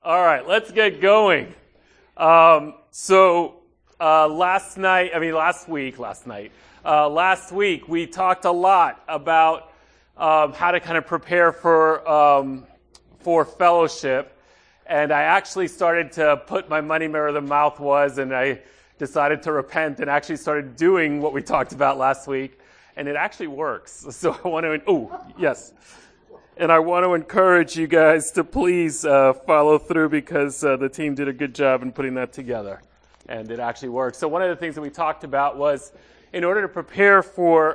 All right, let's get going. Last week we talked a lot about how to kind of prepare for fellowship, and I actually started to put my money where the mouth was, and I decided to repent and actually started doing what we talked about last week, and it actually works. So I want to, And I want to encourage you guys to please follow through because the team did a good job in putting that together, and it actually works. So one of the things that we talked about was, in order to prepare for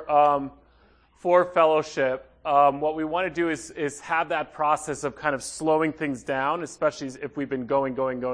fellowship, what we want to do is have that process of kind of slowing things down, especially if we've been going,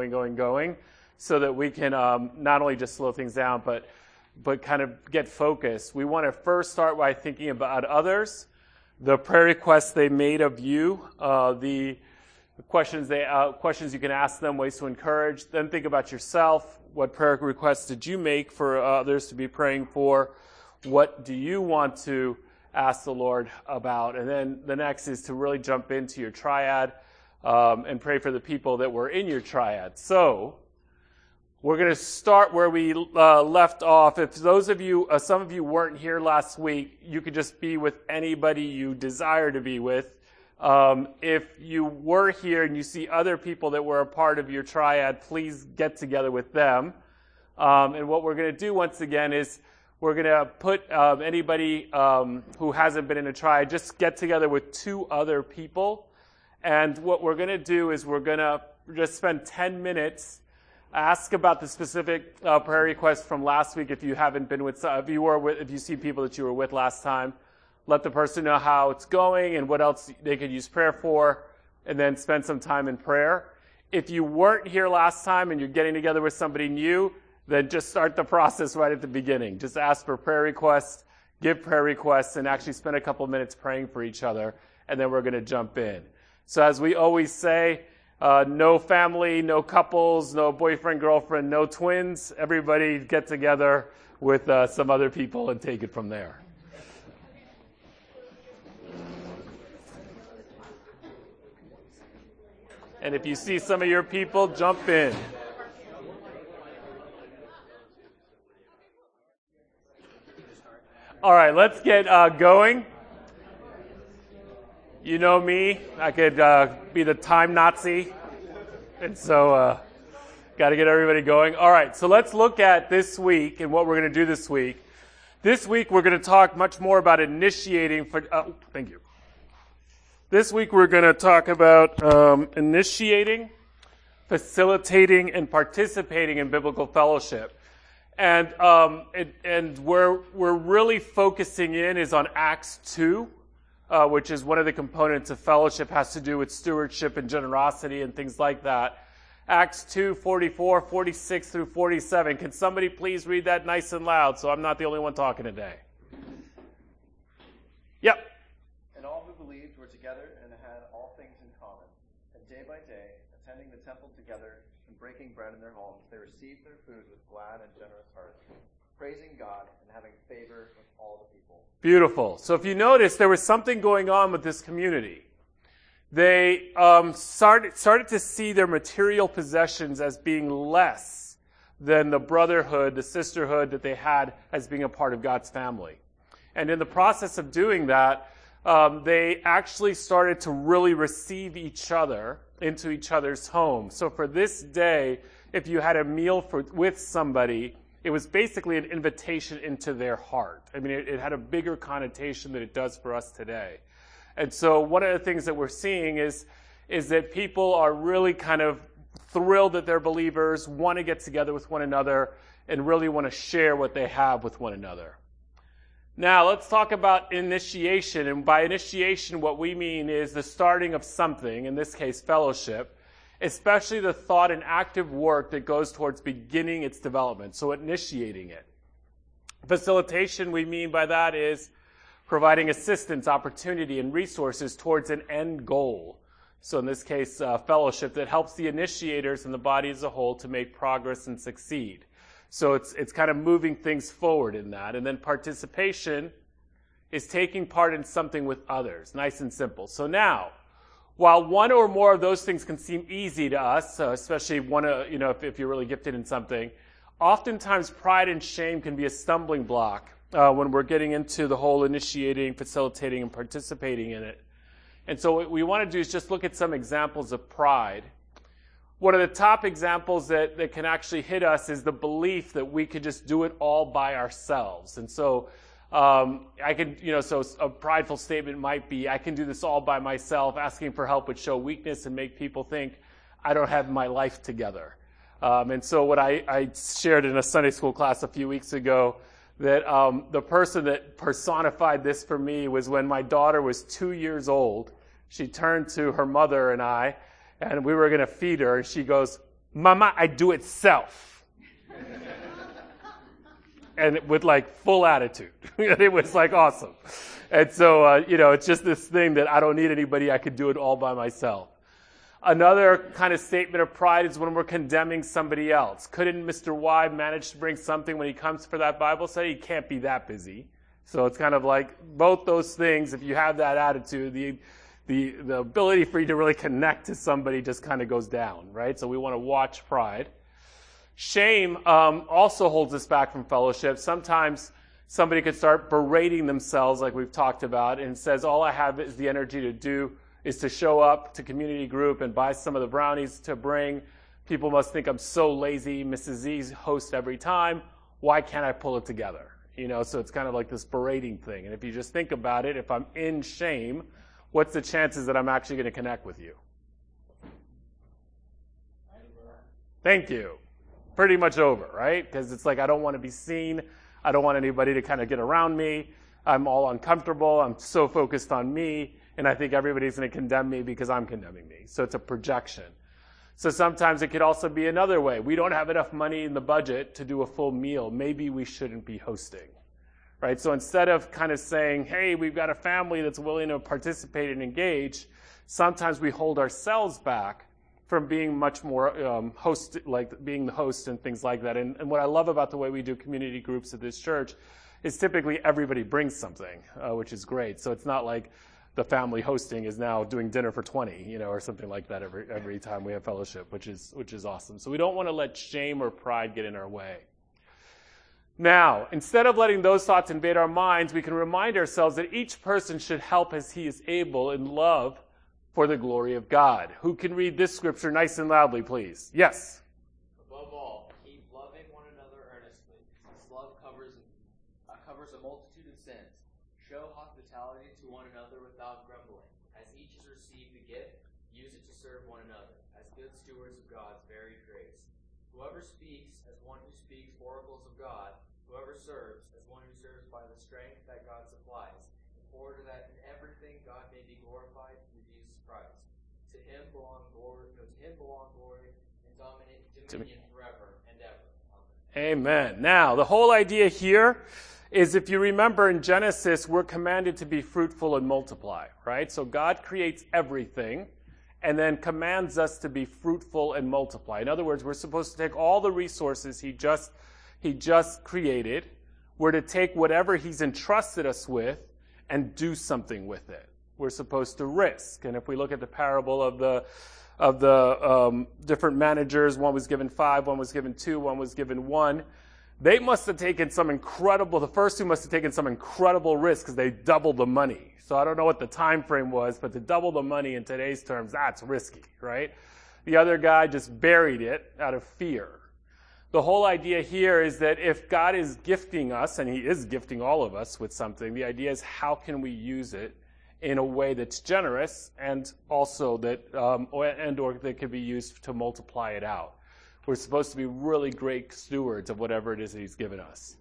so that we can not only just slow things down, but kind of get focused. We want to first start by thinking about others, the prayer requests they made of you, the questions you can ask them, ways to encourage. Then think about yourself. What prayer requests did you make for others to be praying for? What do you want to ask the Lord about? And then the next is to really jump into your triad and pray for the people that were in your triad. So we're going to start where we left off. If those of you, some of you weren't here last week, you could just be with anybody you desire to be with. If you were here and you see other people that were a part of your triad, please get together with them. And what we're going to do once again is we're going to put anybody who hasn't been in a triad, just get together with two other people. And what we're going to do is we're going to just spend 10 minutes. Ask about the specific prayer request from last week if you haven't been with, if you see people that you were with last time. Let the person know how it's going and what else they could use prayer for, and then spend some time in prayer. If you weren't here last time and you're getting together with somebody new, then just start the process right at the beginning. Just ask for prayer requests, give prayer requests, and actually spend a couple minutes praying for each other, and then we're going to jump in. So as we always say, no family, no couples, no boyfriend, girlfriend, no twins. Everybody get together with some other people and take it from there. And if you see some of your people, jump in. All right, let's get going. You know me, I could be the time Nazi, and so got to get everybody going. All right, so let's look at this week and what we're going to do this week. This week we're going to talk much more about initiating. Thank you. This week we're going to talk about initiating, facilitating, and participating in biblical fellowship. And where we're really focusing in is on Acts 2. Which is one of the components of fellowship, has to do with stewardship and generosity and things like that. Acts 2, 44, 46 through 47. Can somebody please read that nice and loud so I'm not the only one talking today? Yep. And all who believed were together and had all things in common. And day by day, attending the temple together and breaking bread in their homes, they received their food with glad and generous hearts, praising God and having favor with all the people. Beautiful. So if you notice, there was something going on with this community. They started to see their material possessions as being less than the brotherhood, the sisterhood that they had as being a part of God's family. And in the process of doing that, they actually started to really receive each other into each other's homes. So for this day, if you had a meal with somebody, it was basically an invitation into their heart. I mean, it had a bigger connotation than it does for us today. And so one of the things that we're seeing is that people are really kind of thrilled that they're believers, want to get together with one another, and really want to share what they have with one another. Now, let's talk about initiation. And by initiation, what we mean is the starting of something, in this case, fellowship, especially the thought and active work that goes towards beginning its development, so initiating it. Facilitation, we mean by that is providing assistance, opportunity, and resources towards an end goal. So in this case, fellowship that helps the initiators and the body as a whole to make progress and succeed. So it's kind of moving things forward in that. And then participation is taking part in something with others. Nice and simple. So now, While one or more of those things can seem easy to us, especially if you're really gifted in something, oftentimes pride and shame can be a stumbling block when we're getting into the whole initiating, facilitating, and participating in it. And so what we want to do is just look at some examples of pride. One of the top examples that can actually hit us is the belief that we could just do it all by ourselves. And so so a prideful statement might be, I can do this all by myself. Asking for help would show weakness and make people think I don't have my life together. And so what I shared in a Sunday school class a few weeks ago, that the person that personified this for me was when my daughter was 2 years old. She turned to her mother and I, and we were going to feed her, and she goes, "Mama, I do it self." And with like full attitude. It was like awesome. And so, it's just this thing that I don't need anybody. I could do it all by myself. Another kind of statement of pride is when we're condemning somebody else. Couldn't Mr. Y manage to bring something when he comes for that Bible study? He can't be that busy. So it's kind of like both those things. If you have that attitude, the ability for you to really connect to somebody just kind of goes down, right? So we want to watch pride. Shame also holds us back from fellowship. Sometimes somebody could start berating themselves, like we've talked about, and says, all I have is the energy to do is to show up to community group and buy some of the brownies to bring. People must think I'm so lazy. Mrs. Z's host every time. Why can't I pull it together? So it's kind of like this berating thing. And if you just think about it, if I'm in shame, what's the chances that I'm actually going to connect with you? Thank you. Pretty much over, right? Because it's like I don't want to be seen. I don't want anybody to kind of get around me. I'm all uncomfortable. I'm so focused on me. And I think everybody's going to condemn me because I'm condemning me. So it's a projection. So sometimes it could also be another way. We don't have enough money in the budget to do a full meal. Maybe we shouldn't be hosting, right? So instead of kind of saying, hey, we've got a family that's willing to participate and engage, sometimes we hold ourselves back from being much more being the host and things like that. And what I love about the way we do community groups at this church is typically everybody brings something, which is great. So it's not like the family hosting is now doing dinner for 20, or something like that every time we have fellowship, which is awesome. So we don't want to let shame or pride get in our way. Now, instead of letting those thoughts invade our minds, we can remind ourselves that each person should help as he is able in love for the glory of God. Who can read this scripture nice and loudly, please? Yes. Above all, keep loving one another earnestly, since love covers a multitude of sins. Show hospitality to one another without grumbling. As each has received the gift, use it to serve one another, as good stewards of God's varied grace. Whoever speaks, as one who speaks oracles of God. Whoever serves, as one who serves by the strength that God supplies, in order that in everything God may be glorified through Jesus Christ. To him belong glory and dominion forever and ever. Amen. Now, the whole idea here is, if you remember in Genesis, we're commanded to be fruitful and multiply, right? So God creates everything and then commands us to be fruitful and multiply. In other words, we're supposed to take all the resources he just created. We're to take whatever he's entrusted us with and do something with it. We're supposed to risk. And if we look at the parable of the different managers, one was given 5, one was given 2, one was given 1. They must have taken the first two must have taken some incredible risk because they doubled the money. So I don't know what the time frame was, but to double the money in today's terms, that's risky, right? The other guy just buried it out of fear. The whole idea here is that if God is gifting us, and he is gifting all of us with something, the idea is how can we use it in a way that's generous and also that could be used to multiply it out. We're supposed to be really great stewards of whatever it is that he's given us.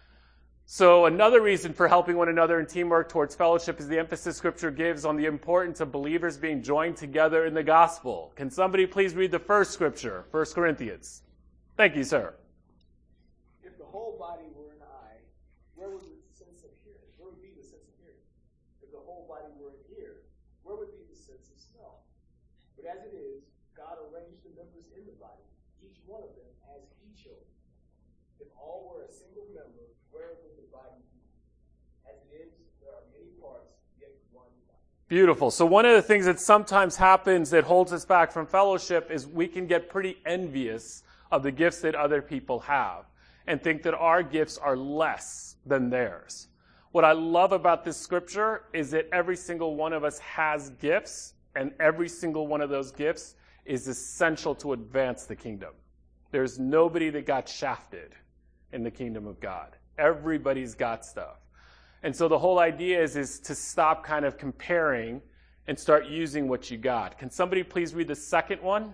So another reason for helping one another in teamwork towards fellowship is the emphasis Scripture gives on the importance of believers being joined together in the gospel. Can somebody please read the first scripture, 1 Corinthians? Thank you, sir. If the whole body were an eye, where would the sense of hearing? Where would be the sense of hearing? If the whole body were an ear, where would be the sense of smell? But as it is, God arranged the members in the body, each one of them as he chose. If all were a single member, where would the body be? As it is, there are many parts, yet one body. Beautiful. So one of the things that sometimes happens that holds us back from fellowship is we can get pretty envious of the gifts that other people have and think that our gifts are less than theirs. What I love about this scripture is that every single one of us has gifts, and every single one of those gifts is essential to advance the kingdom. There's nobody that got shafted in the kingdom of God. Everybody's got stuff. And so the whole idea is to stop kind of comparing and start using what you got. Can somebody please read the second one?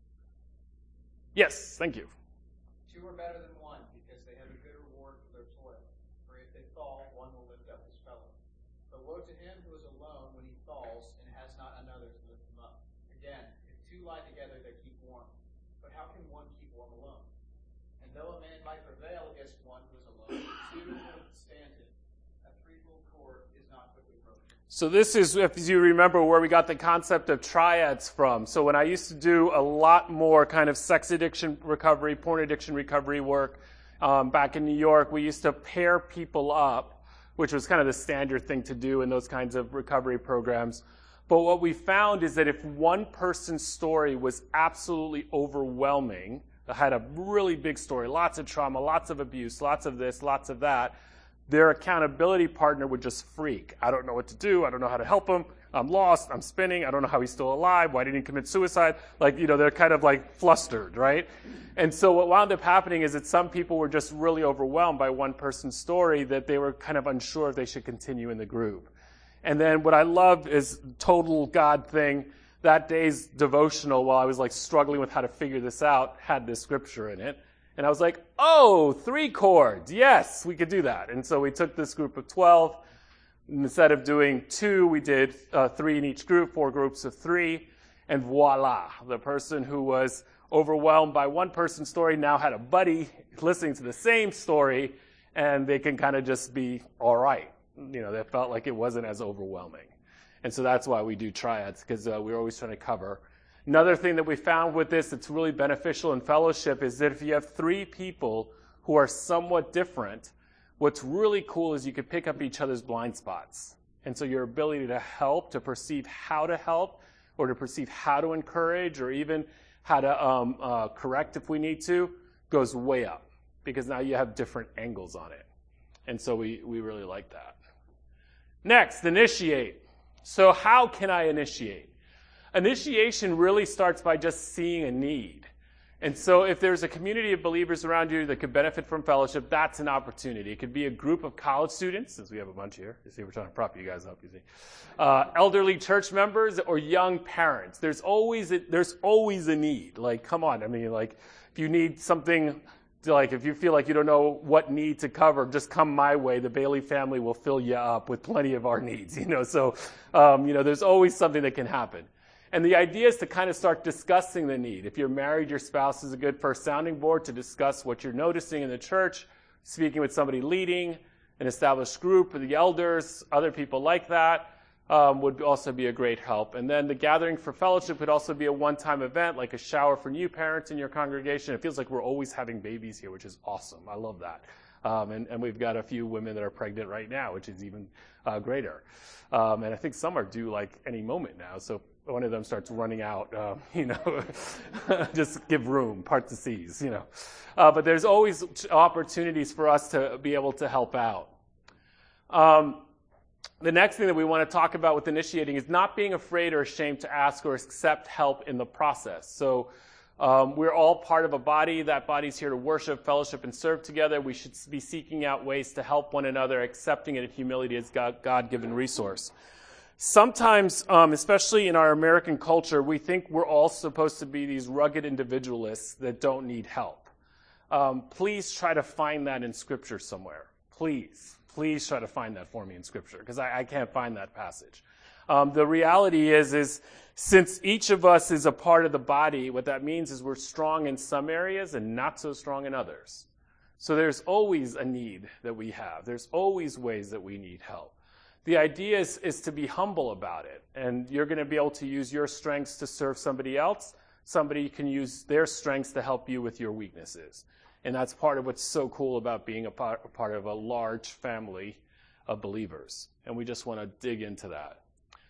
Yes, thank you. Two are better than one because they have a good reward for their toil. For if they fall, one will lift up his fellow. But woe to him who is alone when he falls and has not another to lift him up. Again, if two lie together, they keep warm. But how can one keep warm alone? And though a man might prevail against one who is alone, two will withstand him. A threefold cord is not quickly broken. So this is, if you remember, where we got the concept of triads from. So when I used to do a lot more kind of sex addiction recovery, porn addiction recovery work back in New York, we used to pair people up, which was kind of the standard thing to do in those kinds of recovery programs. But what we found is that if one person's story was absolutely overwhelming, had a really big story, lots of trauma, lots of abuse, lots of this, lots of that, their accountability partner would just freak. I don't know what to do. I don't know how to help him. I'm lost. I'm spinning. I don't know how he's still alive. Why didn't he commit suicide? They're kind of like flustered, right? And so what wound up happening is that some people were just really overwhelmed by one person's story that they were kind of unsure if they should continue in the group. And then what I love is total God thing. That day's devotional, while I was like struggling with how to figure this out, had this scripture in it. And I was like, 3 chords. Yes, we could do that. And so we took this group of 12. Instead of doing 2, we did 3 in each group, 4 groups of 3. And voila, the person who was overwhelmed by one person's story now had a buddy listening to the same story, and they can kind of just be all right. They felt like it wasn't as overwhelming. And so that's why we do triads, because we're always trying to cover. Another thing that we found with this that's really beneficial in fellowship is that if you have 3 people who are somewhat different, what's really cool is you can pick up each other's blind spots. And so your ability to help, to perceive how to help, or to perceive how to encourage, or even how to correct if we need to, goes way up. Because now you have different angles on it. And so we really like that. Next, initiate. So how can I initiate? Initiation really starts by just seeing a need. And so if there's a community of believers around you that could benefit from fellowship, that's an opportunity. It could be a group of college students, since we have a bunch here. You see, we're trying to prop you guys up, you see. Elderly church members or young parents. There's always a need. Like, come on. I mean, like, if you need something, like if you feel like you don't know what need to cover, just come my way. The Bailey family will fill you up with plenty of our needs, So, there's always something that can happen. And the idea is to kind of start discussing the need. If you're married, your spouse is a good first sounding board to discuss what you're noticing in the church, speaking with somebody leading an established group, or the elders, other people like that, would also be a great help. And then the gathering for fellowship could also be a one-time event, like a shower for new parents in your congregation. It feels like we're always having babies here, which is awesome. I love that. And we've got a few women that are pregnant right now, which is even greater. And I think some are due like any moment now. So if one of them starts running out, just give room, part the seas, But there's always opportunities for us to be able to help out. The next thing that we want to talk about with initiating is not being afraid or ashamed to ask or accept help in the process. So we're all part of a body. That body's here to worship, fellowship, and serve together. We should be seeking out ways to help one another, accepting it in humility as God-given resource. Sometimes, especially in our American culture, we think we're all supposed to be these rugged individualists that don't need help. Please try to find that in Scripture somewhere. Please try to find that for me in Scripture, because I can't find that passage. The reality is since each of us is a part of the body, what that means is we're strong in some areas and not so strong in others. So there's always a need that we have. There's always ways that we need help. The idea is to be humble about it, and you're going to be able to use your strengths to serve somebody else. Somebody can use their strengths to help you with your weaknesses. And that's part of what's so cool about being a part of a large family of believers. And we just want to dig into that.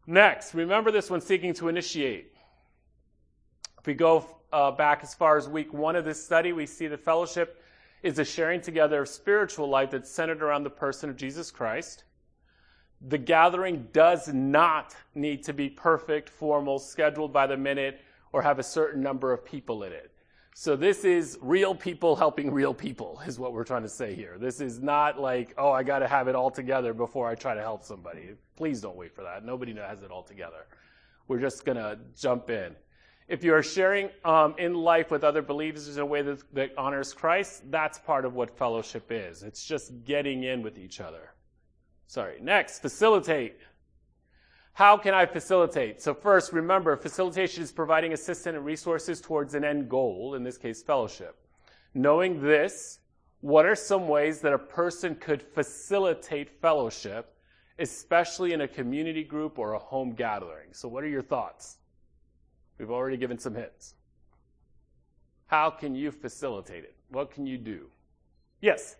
Next, remember this when seeking to initiate. If we go back as far as week 1 of this study, we see that fellowship is a sharing together of spiritual life that's centered around the person of Jesus Christ. The gathering does not need to be perfect, formal, scheduled by the minute, or have a certain number of people in it. So this is real people helping real people, is what we're trying to say here. This is not like, oh, I got to have it all together before I try to help somebody. Please don't wait for that. Nobody has it all together. We're just going to jump in. If you are sharing in life with other believers in a way that honors Christ, that's part of what fellowship is. It's just getting in with each other. Next, facilitate. How can I facilitate? So first, remember, facilitation is providing assistance and resources towards an end goal, in this case, fellowship. Knowing this, what are some ways that a person could facilitate fellowship, especially in a community group or a home gathering? So what are your thoughts? We've already given some hints. How can you facilitate it? What can you do? Yes?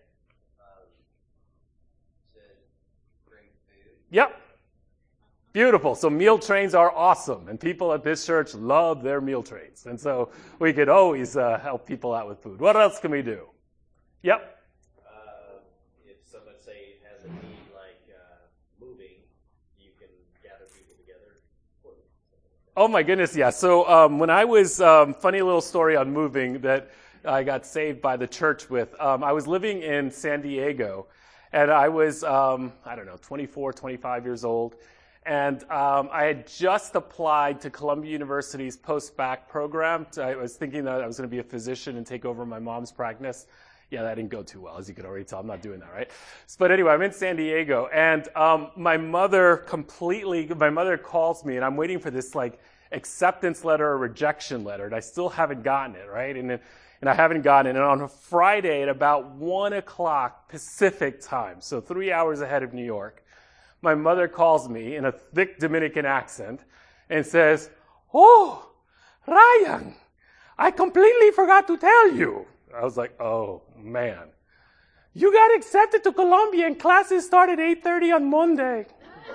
To bring food. Yep. Beautiful. So meal trains are awesome, and people at this church love their meal trains. And so we could always help people out with food. What else can we do? Yep. If someone, say, has a need like moving, you can gather people together. Oh my goodness, yeah. So when I was, funny little story on moving that I got saved by the church with. I was living in San Diego, and I was, 24, 25 years old. And I had just applied to Columbia University's post-bac program. I was thinking that I was going to be a physician and take over my mom's practice. Yeah, that didn't go too well, as you could already tell. I'm not doing that, right? But anyway, I'm in San Diego, and my mother calls me, and I'm waiting for this, acceptance letter or rejection letter, and I still haven't gotten it, right? And I haven't gotten it. And on a Friday at about 1 o'clock Pacific time, so 3 hours ahead of New York, my mother calls me in a thick Dominican accent and says, "Oh, Ryan, I completely forgot to tell you." I was like, oh, man. "You got accepted to Columbia and classes start at 8:30 on Monday."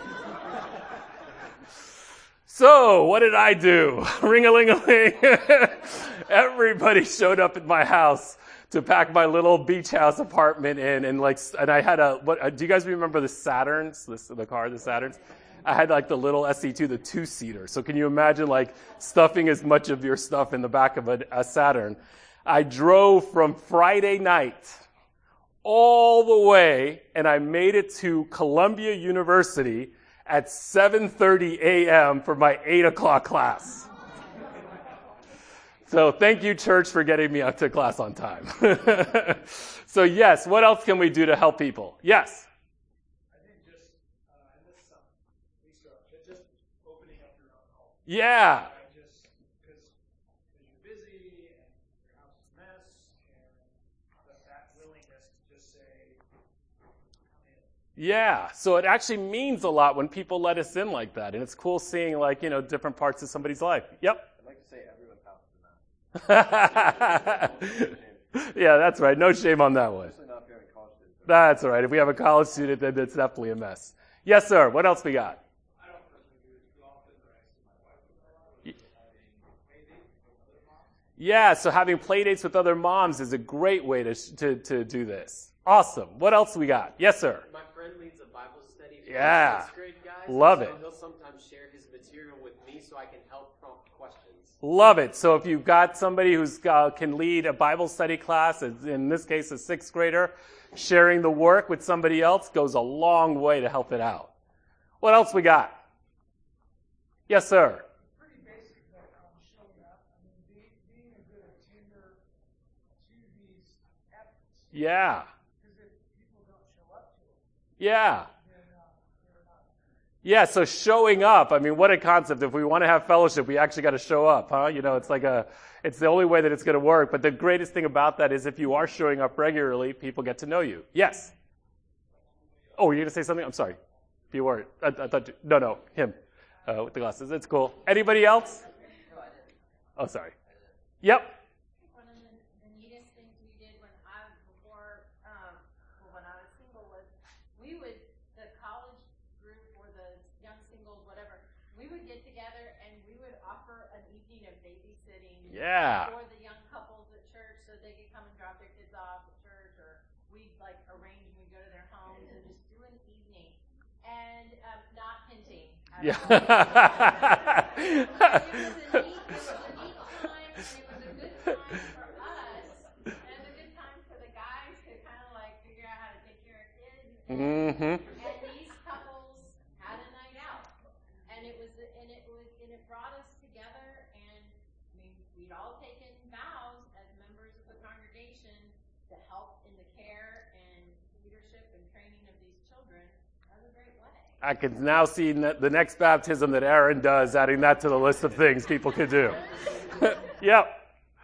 So, what did I do? Ring-a-ling-a-ling. Everybody showed up at my house to pack my little beach house apartment in, and I had do you guys remember the Saturns? The Saturns? I had the little SE2, the 2-seater. So can you imagine stuffing as much of your stuff in the back of a Saturn? I drove from Friday night all the way, and I made it to Columbia University at 7:30 a.m. for my 8 o'clock class. So thank you, church, for getting me up to class on time. So yes, what else can we do to help people? Yes? I think just, and this is just opening up your own home. Yeah. Just because you're busy and your house is a mess, and that willingness to just say, come in. Yeah, so it actually means a lot when people let us in like that, and it's cool seeing different parts of somebody's life. Yep. I'd like to say everyone's house is a mess. Yeah, that's right. No shame on that one. Especially not if you're in college students. That's all right. If we have a college student, then it's definitely a mess. Yes, sir. What else we got? I don't personally do it too often, but I see my wife do it a lot. Having playdates with other moms. Yeah, so having play dates with other moms is a great way to do this. Awesome. What else we got? Yes, sir. My friend leads a Bible study for Yeah. 6th grade guys. Love so it. He'll sometimes share his material with me so I can help prompt questions. Love it. So if you've got somebody who's can lead a Bible study class, in this case a 6th grader, sharing the work with somebody else goes a long way to help it out. What else we got? Yes, sir. Pretty basic, but showing up. I mean, being a good attender to these efforts. Yeah. Because if people don't show up to it, Yeah. then they're not. Yeah, so showing up, I mean, what a concept. If we want to have fellowship, we actually got to show up, huh? It's the only way that it's going to work. But the greatest thing about that is if you are showing up regularly, people get to know you. Yes? Oh, were you going to say something? I'm sorry. If you weren't. I thought no, him with the glasses. It's cool. Anybody else? Oh, sorry. Yep. One of the neatest things we did when I was single was the college group or the young singles, whatever, Yeah. for the young couples at church so they could come and drop their kids off at church, or we'd like arrange and we'd go to their homes and just do an evening. And not hinting. Yeah. It was a neat time, and it was a good time for us, and it was a good time for the guys to kind of like figure out how to take care of kids. Mm-hmm. And these couples had a night out, and it brought us together. And I mean, we'd all taken vows as members of the congregation to help in the care and leadership and training of these children. That was a great way. I can now see the next baptism that Aaron does, adding that to the list of things people could do. Yep.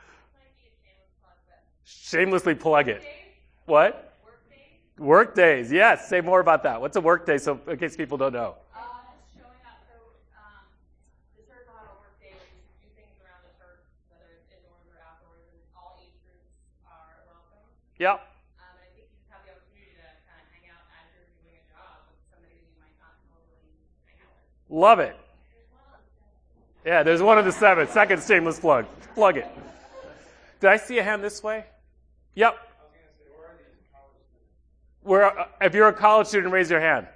Shamelessly plug it. What? Work days. Yes. Say more about that. What's a work day, so in case people don't know? Just showing up. So the church will have a work day where you do things around the church, whether it's indoors or outdoors, and all age groups are welcome. Yep. And I think you just have the opportunity to kind of hang out as you're doing a job with somebody that you might not normally hang out with. Love it. Yeah, there's one of the 7. Second shameless plug. Plug it. Did I see a hand this way? Yep. If you're a college student, raise your hand.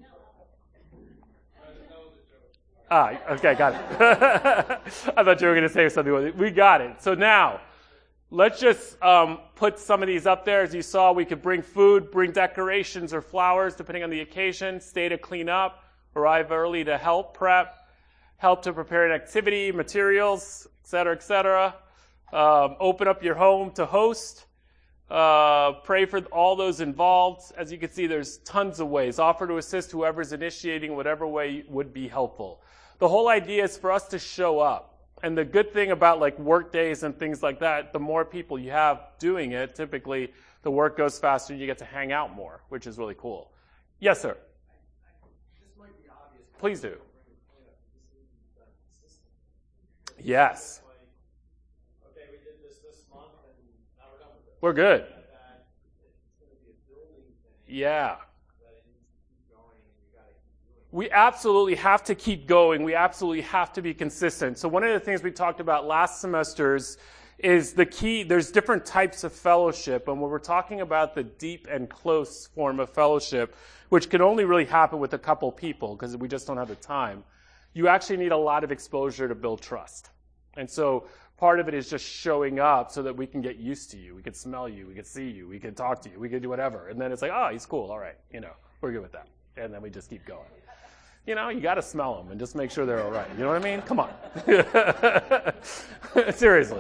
Okay, got it. I thought you were going to say something. We got it. So now, let's just put some of these up there. As you saw, we could bring food, bring decorations or flowers, depending on the occasion, stay to clean up, arrive early to help prep, help to prepare an activity, materials, et cetera. Open up your home to host. Pray for all those involved. As you can see, there's tons of ways. Offer to assist whoever's initiating, whatever way would be helpful. The whole idea is for us to show up. And the good thing about like work days and things like that, the more people you have doing it, typically the work goes faster and you get to hang out more, which is really cool. Yes, sir. This might be obvious. Please do. Yes. Okay, we did this month, and now we're done with it. We're good. It's going to be a building thing. Yeah. But it needs to keep going, and you got to keep doing it. We absolutely have to keep going. We absolutely have to be consistent. So one of the things we talked about last semesters is the key. There's different types of fellowship, and when we're talking about the deep and close form of fellowship, which can only really happen with a couple people because we just don't have the time, you actually need a lot of exposure to build trust. And so part of it is just showing up so that we can get used to you. We can smell you. We can see you. We can talk to you. We can do whatever. And then it's like, oh, he's cool. All right. We're good with that. And then we just keep going. You got to smell them and just make sure they're all right. You know what I mean? Come on. Seriously.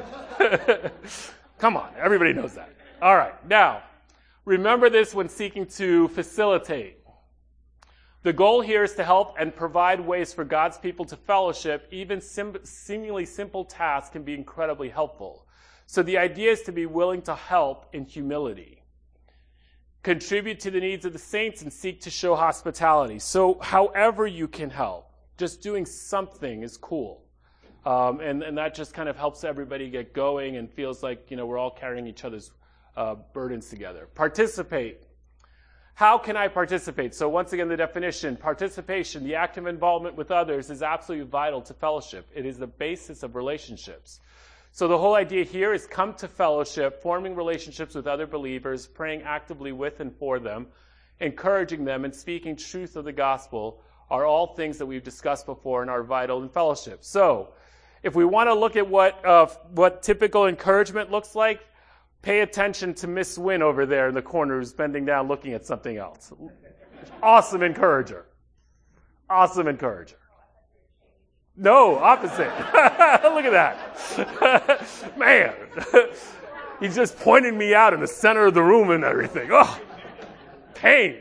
Come on. Everybody knows that. All right. Now, remember this when seeking to facilitate. The goal here is to help and provide ways for God's people to fellowship. Even seemingly simple tasks can be incredibly helpful. So the idea is to be willing to help in humility. Contribute to the needs of the saints and seek to show hospitality. So however you can help, just doing something is cool. And that just kind of helps everybody get going and feels like, we're all carrying each other's burdens together. Participate. How can I participate? So once again, the definition, participation, the active involvement with others is absolutely vital to fellowship. It is the basis of relationships. So the whole idea here is come to fellowship, forming relationships with other believers, praying actively with and for them, encouraging them, and speaking truth of the gospel are all things that we've discussed before and are vital in fellowship. So if we want to look at what typical encouragement looks like, pay attention to Miss Wynn over there in the corner who's bending down looking at something else. Awesome encourager. Awesome encourager. No, opposite. Look at that. Man. He's just pointing me out in the center of the room and everything. Oh, pain.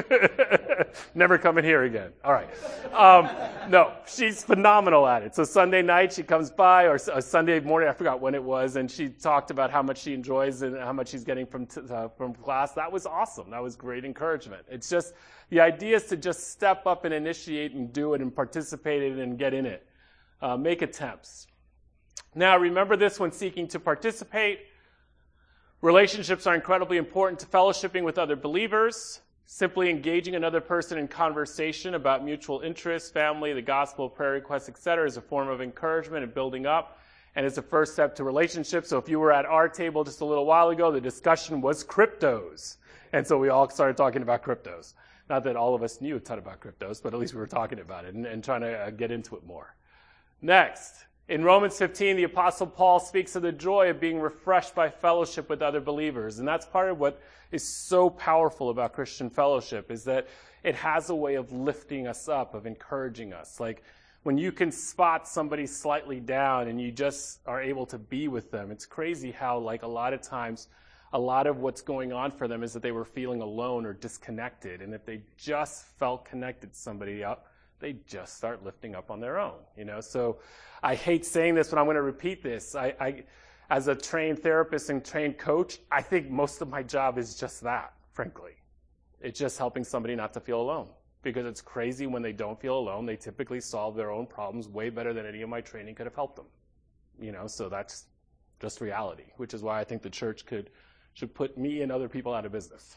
Never coming here again. All right. No, she's phenomenal at it. So Sunday night she comes by, or Sunday morning, I forgot when it was, and she talked about how much she enjoys and how much she's getting from class. That was awesome. That was great encouragement. It's just, the idea is to just step up and initiate and do it and participate in it and get in it. Make attempts. Now, remember this when seeking to participate. Relationships are incredibly important to fellowshipping with other believers. Simply engaging another person in conversation about mutual interests, family, the gospel, prayer requests, etc. is a form of encouragement and building up. And it's a first step to relationships. So if you were at our table just a little while ago, the discussion was cryptos. And so we all started talking about cryptos. Not that all of us knew a ton about cryptos, but at least we were talking about it and trying to get into it more. Next, in Romans 15, the Apostle Paul speaks of the joy of being refreshed by fellowship with other believers. And that's part of what is so powerful about Christian fellowship, is that it has a way of lifting us up, of encouraging us. Like when you can spot somebody slightly down and you just are able to be with them, it's crazy how like a lot of times, a lot of what's going on for them is that they were feeling alone or disconnected. And if they just felt connected to somebody else, they just start lifting up on their own, you know? So I hate saying this, but I'm going to repeat this. I as a trained therapist and trained coach, I think most of my job is just that, frankly. It's just helping somebody not to feel alone. Because it's crazy when they don't feel alone. They typically solve their own problems way better than any of my training could have helped them. You know, so that's just reality, which is why I think the church should put me and other people out of business.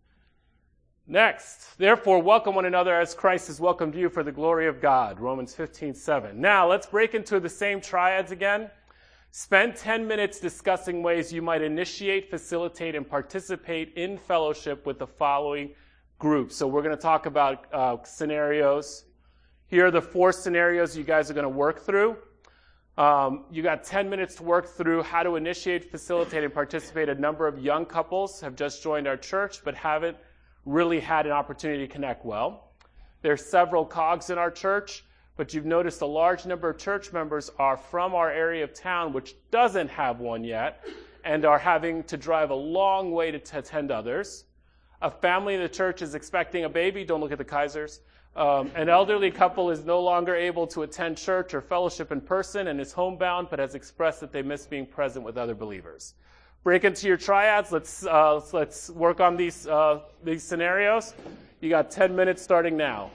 Next, therefore, welcome one another as Christ has welcomed you for the glory of God. Romans 15:7. Now, let's break into the same triads again. Spend 10 minutes discussing ways you might initiate, facilitate, and participate in fellowship with the following groups. So we're going to talk about scenarios. Here are the 4 scenarios you guys are going to work through. You got 10 minutes to work through how to initiate, facilitate, and participate. A number of young couples have just joined our church but haven't really had an opportunity to connect well. There's several cogs in our church, but you've noticed a large number of church members are from our area of town, which doesn't have one yet, and are having to drive a long way to attend others. A family in the church is expecting a baby. Don't look at the Kaisers. An elderly couple is no longer able to attend church or fellowship in person and is homebound, but has expressed that they miss being present with other believers. Break into your triads. Let's work on these scenarios. You got 10 minutes starting now.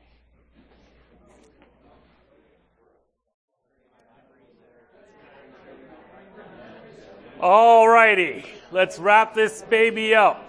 All righty, let's wrap this baby up.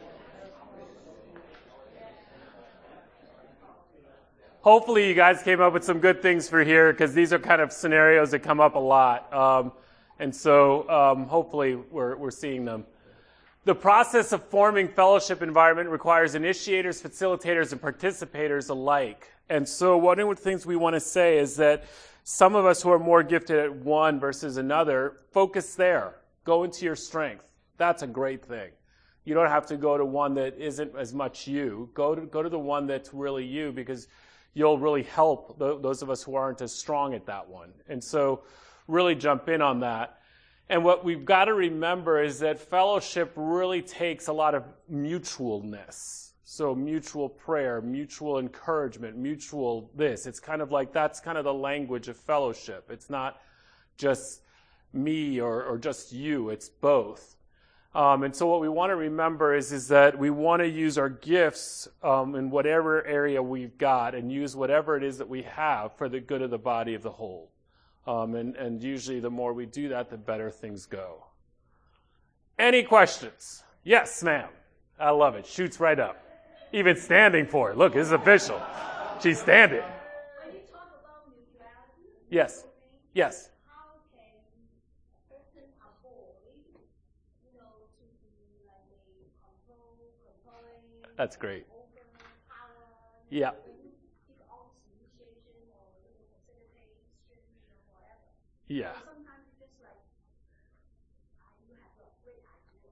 Hopefully you guys came up with some good things for here, because these are kind of scenarios that come up a lot. And so hopefully we're seeing them. The process of forming fellowship environment requires initiators, facilitators, and participators alike. And so one of the things we want to say is that some of us who are more gifted at one versus another, focus there. Go into your strength. That's a great thing. You don't have to go to one that isn't as much you. Go to the one that's really you, because you'll really help those of us who aren't as strong at that one. And so really jump in on that. And what we've got to remember is that fellowship really takes a lot of mutualness. So mutual prayer, mutual encouragement, mutual this. It's kind of like that's kind of the language of fellowship. It's not just me or just you. It's both. And so what we want to remember is that we want to use our gifts in whatever area we've got and use whatever it is that we have for the good of the body of the whole. And usually the more we do that, the better things go. Any questions? Yes, ma'am. I love it. Shoots right up. Even standing for it. Look, this is official. She's standing. When you talk about mutuality, Yes. Yes. how can a person avoid, to be like a controlling, That's great. overpower, Yeah. when you give all this initiation or facilitate, whatever. Yeah. So sometimes it's just like, you have a great idea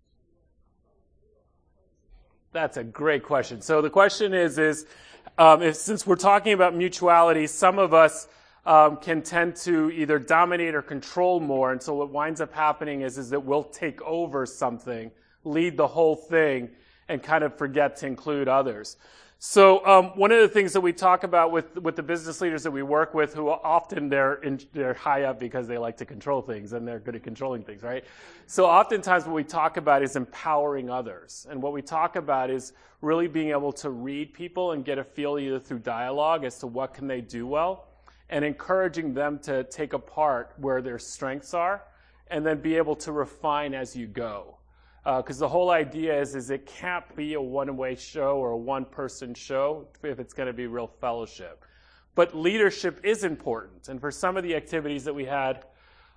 That's a great question. So the question is since we're talking about mutuality, some of us can tend to either dominate or control more. And so what winds up happening is that we'll take over something, lead the whole thing, and kind of forget to include others. So one of the things that we talk about with the business leaders that we work with, who often they're high up because they like to control things and they're good at controlling things, right? So oftentimes what we talk about is empowering others. And what we talk about is really being able to read people and get a feel either through dialogue as to what can they do well, and encouraging them to take apart where their strengths are and then be able to refine as you go. Because the whole idea is it can't be a one-way show or a one-person show if it's going to be real fellowship. But leadership is important. And for some of the activities that we had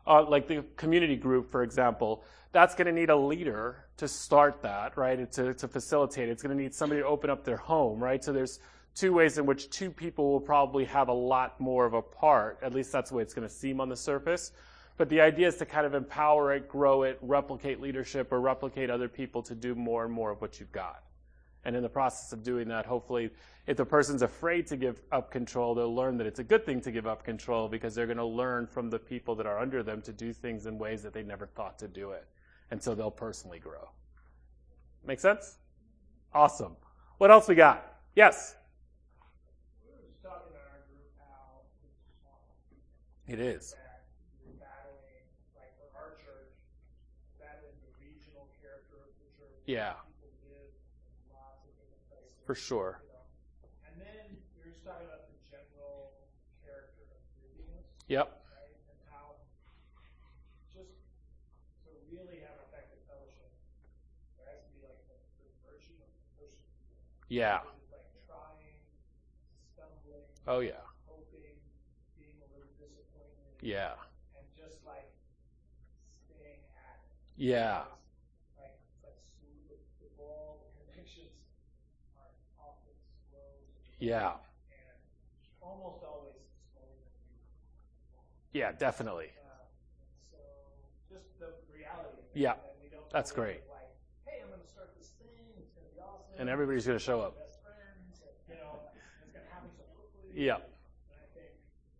like the community group, for example, that's going to need a leader to start that, right, and to facilitate it. It's going to need somebody to open up their home, right? So there's two ways in which two people will probably have a lot more of a part. At least that's the way it's going to seem on the surface. But the idea is to kind of empower it, grow it, replicate leadership, or replicate other people to do more and more of what you've got. And in the process of doing that, hopefully, if the person's afraid to give up control, they'll learn that it's a good thing to give up control because they're going to learn from the people that are under them to do things in ways that they never thought to do it. And so they'll personally grow. Make sense? Awesome. What else we got? Yes? We were just talking in our group how it's small. It is. That we're battling, like for our church, battling the regional character of the church. Yeah. People live in lots of different places. For sure. You know. And then we were just talking about the general character of busyness. Yep. Right? And how just to really have effective fellowship, there has to be like the virtue of pushing. Yeah. It's like trying, stumbling, Oh, yeah. hoping, being a little disappointed. Yeah. And just like staying at it. Yeah. Like the ball, the connections are often slow. Yeah. And almost always slower than we want. Yeah, definitely. So just the reality of it. Yeah. That we don't That's go in great. Like, hey, I'm going to start this thing. It's going to be awesome. And everybody's going to show up. Best friends. And, you know, it's going to happen so quickly. Yeah. And I think,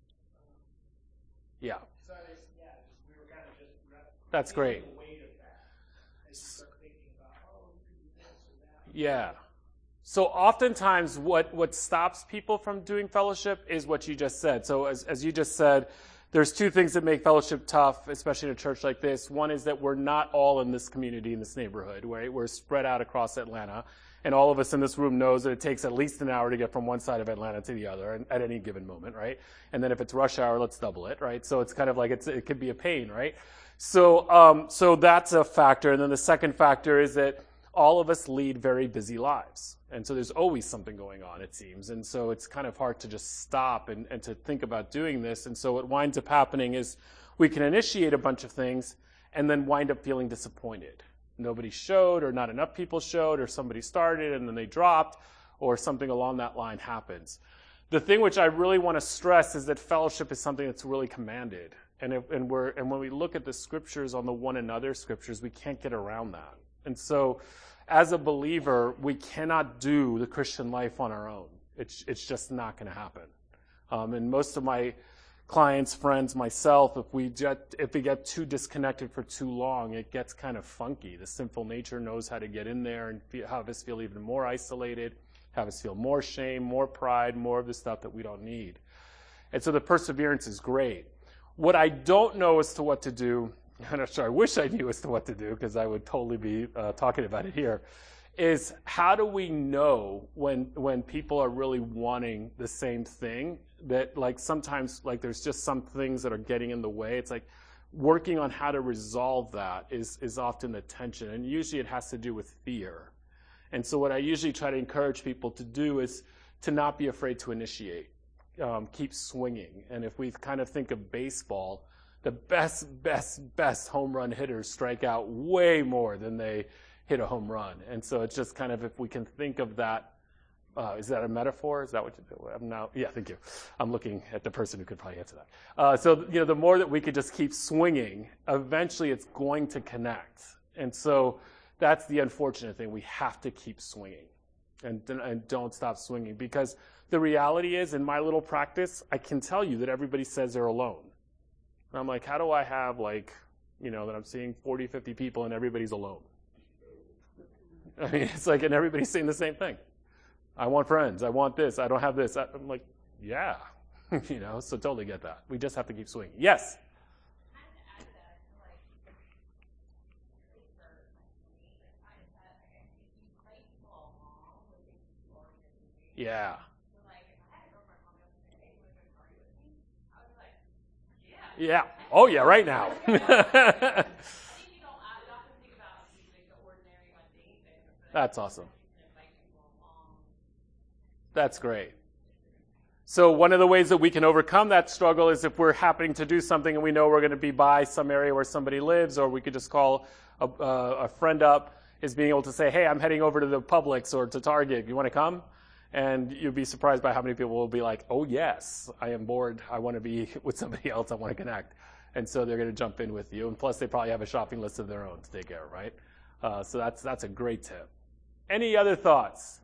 Yeah. so we were kind of just That's great. the weight of that as you start thinking about, we could do this or that. Yeah. So oftentimes what stops people from doing fellowship is what you just said. So as you just said, there's two things that make fellowship tough, especially in a church like this. One is that we're not all in this community, in this neighborhood, right? We're spread out across Atlanta. And all of us in this room knows that it takes at least an hour to get from one side of Atlanta to the other at any given moment, right? And then if it's rush hour, let's double it, right? So it's kind of like it could be a pain, right? So that's a factor. And then the second factor is that all of us lead very busy lives. And so there's always something going on, it seems. And so it's kind of hard to just stop and to think about doing this. And so what winds up happening is we can initiate a bunch of things and then wind up feeling disappointed. Nobody showed, or not enough people showed, or somebody started and then they dropped, or something along that line happens. The thing which I really want to stress is that fellowship is something that's really commanded. And when we look at the scriptures on the one another scriptures, we can't get around that. And so as a believer, we cannot do the Christian life on our own. It's just not going to happen. And most of my clients, friends, myself, if we get too disconnected for too long, it gets kind of funky. The sinful nature knows how to get in there and have us feel even more isolated, have us feel more shame, more pride, more of the stuff that we don't need. And so the perseverance is great. What I don't know as to what to do, and I wish I knew as to what to do because I would totally be talking about it here, is how do we know when people are really wanting the same thing, that like sometimes like there's just some things that are getting in the way. It's like working on how to resolve that is often the tension, and usually it has to do with fear. And so what I usually try to encourage people to do is to not be afraid to initiate, keep swinging. And if we kind of think of baseball, the best home run hitters strike out way more than they hit a home run. And so it's just kind of, if we can think of that, is that a metaphor? Is that what you do? Yeah, thank you. I'm looking at the person who could probably answer that. So, the more that we could just keep swinging, eventually it's going to connect. And so that's the unfortunate thing. We have to keep swinging and don't stop swinging, because the reality is, in my little practice, I can tell you that everybody says they're alone. And I'm like, how do I have that I'm seeing 40, 50 people and everybody's alone? I mean, it's like, and everybody's saying the same thing. I want friends. I want this. I don't have this. I'm like, yeah, so totally get that. We just have to keep swinging. Yes? Yeah. Yeah. Oh, yeah, right now. That's awesome. That's great. So one of the ways that we can overcome that struggle is if we're happening to do something and we know we're going to be by some area where somebody lives, or we could just call a friend up, is being able to say, hey, I'm heading over to the Publix or to Target. You want to come? And you'd be surprised by how many people will be like, oh, yes, I am bored. I want to be with somebody else. I want to connect. And so they're going to jump in with you. And plus, they probably have a shopping list of their own to take care of, right? So that's a great tip. Any other thoughts?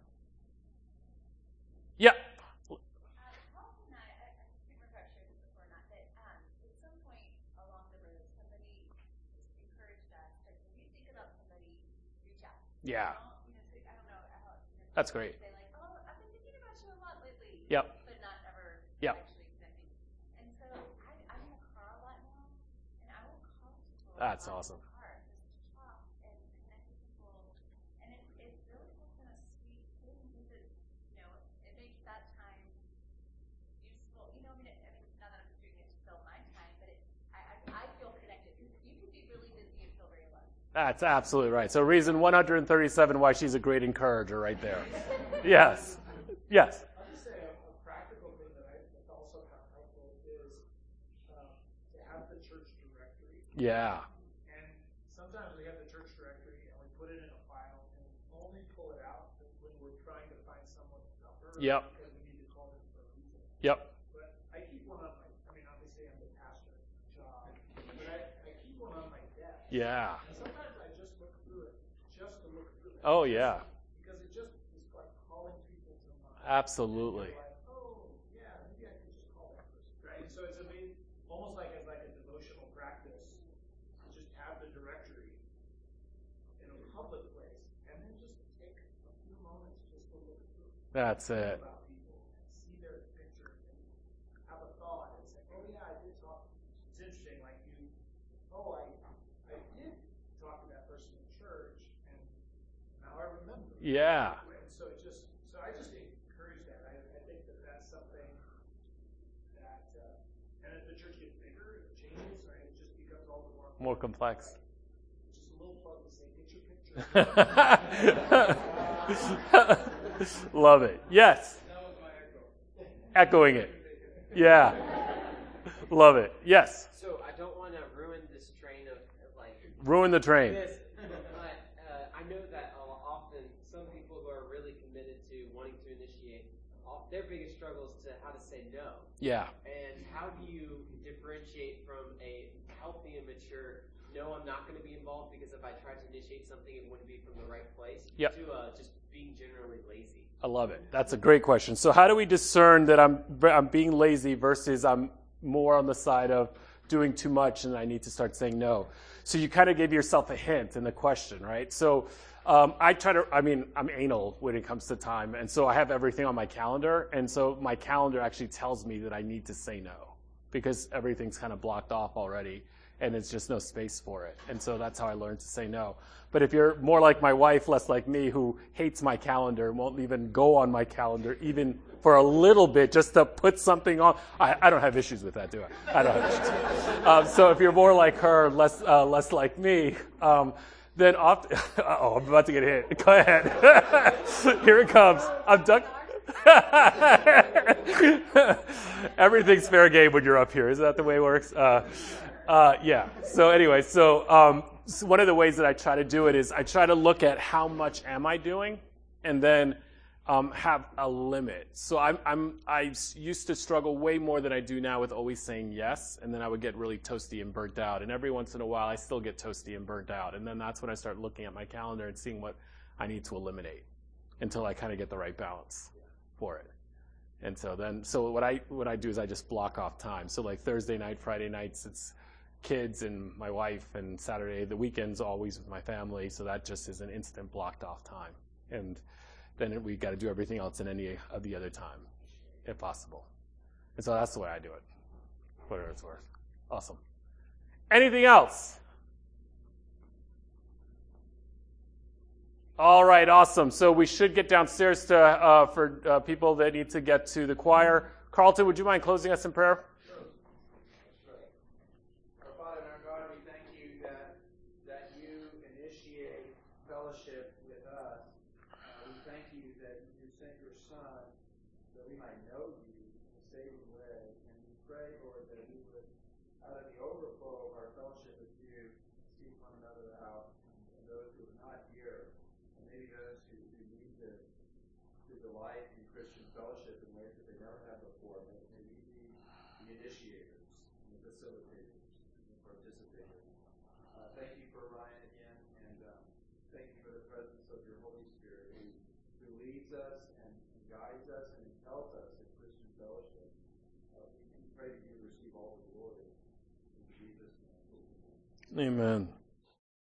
Yeah. Paul and I super frustrated before not that at some point along the road somebody encouraged us that when you think about somebody, reach out. Yeah. So I don't know how. That's great. Say like, oh, I've been thinking about you a lot lately. Yep. But not ever Yep. actually connecting. And so I'm in the car a lot now, and I will call people. That's on awesome. the car just to talk and connect with people, and it really has been a sweet thing because it makes that time useful. Not that I'm just doing it to fill my time, but I feel connected. You can be really busy and feel very alone. That's absolutely right. So reason 137 why she's a great encourager right there. Yes. Yes. I'll just say a practical thing that's also kind of helpful is to have the church directory. Yeah. And sometimes we have the church directory and we put it in a file and we only pull it out when we're trying to find someone's number. Yep. Because we need to call them for a reason. Yep. But I keep one on obviously I'm the pastor job, but I keep one on my desk. Yeah. And sometimes I just look through it, just to look through it. Oh, yeah. Because it just is like calling people to mind. Absolutely. Like, oh, yeah, maybe I could just call that person, right? And so it's almost like it's like a devotional practice to just have the directory in a public place, and then just take a few moments just to look through. That's it. About people, see their picture, and have a thought, and say, oh yeah, I did talk. It's interesting, like I did talk to that person in church, and now I remember. Yeah. And so I just encourage that. I think that's something that, and as the church gets bigger, it changes, right? It just becomes all the more Complex. Just a little plug to say, get your picture. Love it. Yes. That was my echo. Echoing it. Yeah. Love it. Yes. So I don't want to ruin this train of like Ruin the train. this, but I know that often some people who are really committed to wanting to initiate, their biggest struggle is to how to say no. Yeah. And how do you differentiate from a healthy and mature, no, I'm not going to be involved because if I tried to initiate something, it wouldn't be from the right place, Yep. to just being generally lazy? I love it. That's a great question. So how do we discern that I'm being lazy versus I'm more on the side of doing too much and I need to start saying no? So you kind of gave yourself a hint in the question, right? So I'm anal when it comes to time. And so I have everything on my calendar. And so my calendar actually tells me that I need to say no because everything's kind of blocked off already and it's just no space for it. And so that's how I learned to say no. But if you're more like my wife, less like me, who hates my calendar, won't even go on my calendar even for a little bit just to put something on. I don't have issues with that, do I? I don't have issues. So if you're more like her, less like me, then often, I'm about to get hit. Go ahead. Here it comes. I'm duck. Everything's fair game when you're up here. Isn't that the way it works? Yeah. So anyway, so one of the ways that I try to do it is I try to look at how much am I doing, and then have a limit. So I used to struggle way more than I do now with always saying yes, and then I would get really toasty and burnt out. And every once in a while, I still get toasty and burnt out. And then that's when I start looking at my calendar and seeing what I need to eliminate until I kind of get the right balance for it. And so what I do is I just block off time. So like Thursday night, Friday nights, it's kids and my wife, and Saturday, the weekends, always with my family. So that just is an instant blocked off time. And then we got to do everything else in any of the other time, if possible. And so that's the way I do it, whatever it's worth. Awesome. Anything else? All right, awesome. So we should get downstairs for people that need to get to the choir. Carlton, would you mind closing us in prayer? Our Father and our God, we thank you that you initiate fellowship with us. We thank you that you sent your Son that we might know you, saving way. And we pray, Lord, that we would, out of the overflow of our fellowship with you, seek one another out, and those who are not here, and maybe those who need to delight in Christian fellowship in ways that they never have before. May we be the initiators, and the facilitators, and the participators. Thank you for Ryan again, and thank you for the presence of your Holy Spirit who leads us and guides us and helps us in Christian fellowship. We pray that you receive all the glory. In Jesus' name. Amen.